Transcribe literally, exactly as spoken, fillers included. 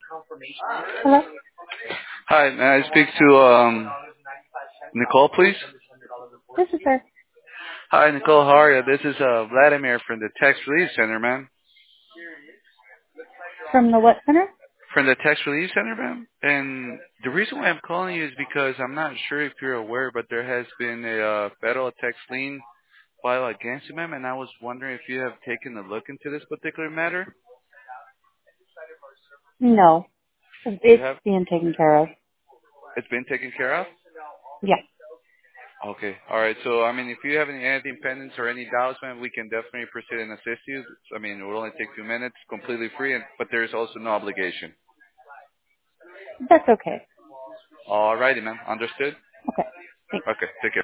Hello? Hi, may I speak to um Nicole, please? This is her. Hi, Nicole. How are you? This is uh Vladimir from the Text Relief Center, man. From the what center? From the Text Relief Center, man. And the reason why I'm calling you is because I'm not sure if you're aware, but there has been a uh, federal text lien filed against you, ma'am. And I was wondering if you have taken a look into this particular matter. No. You It's have? being taken care of. It's been taken care of? Yeah. Okay. All right. So, I mean, if you have any anything pending or any doubts, man, we can definitely proceed and assist you. I mean, it will only take a few minutes, completely free, and, but there is also no obligation. That's okay. All righty, man. Understood? Okay. Thanks. Okay. Take care.